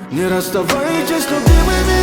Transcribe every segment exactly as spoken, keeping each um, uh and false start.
Не расставайтесь с любимыми,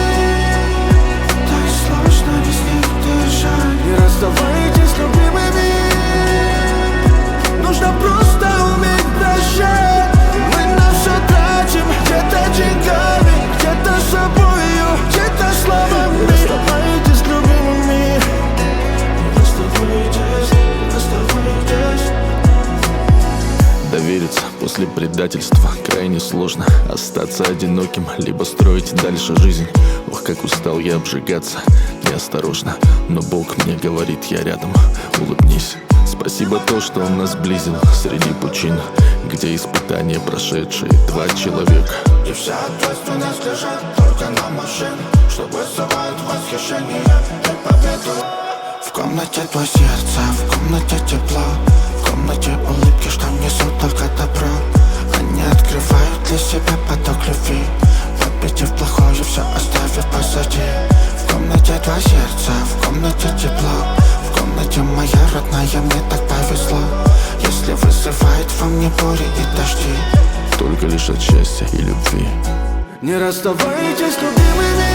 так сложно без них дышать. Не расставайтесь с любимыми, нужно просто уметь прощать. Мы на все тратим, где-то деньгами, где-то собою, где-то словами. Не расставайтесь с любимыми, не расставайтесь, не расставайтесь. Довериться после предательства крайне сложно. Остаться одиноким, либо строить дальше жизнь. Ох, как устал я обжигаться неосторожно, но Бог мне говорит, я рядом, улыбнись. Спасибо то, что Он нас сблизил среди пучин, где испытания прошедшие два человека. И вся ответственность лежит только на машин, что вызывает восхищение и победу. В комнате твое сердце, в комнате тепло, в комнате улыбки, что несут только добро. Они открывают для себя поток любви, победив плохое, все оставив позади. В комнате твое сердце, в комнате тепло, в комнате моя родная, мне так повезло. Если вызывает во мне бури и дожди, только лишь от счастья и любви. Не расставайтесь с любимыми,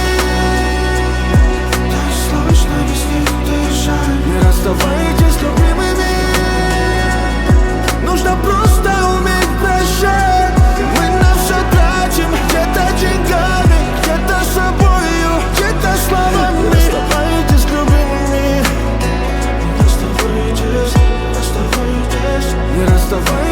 так сложно без них дышать. Не расставайтесь с любимыми, нужно просто уметь прощать. Мы на все тратим, где-то деньгами, где-то собою, где-то словами. Не расставайтесь с любимыми, не расставайтесь, не расставайтесь, не расставайтесь.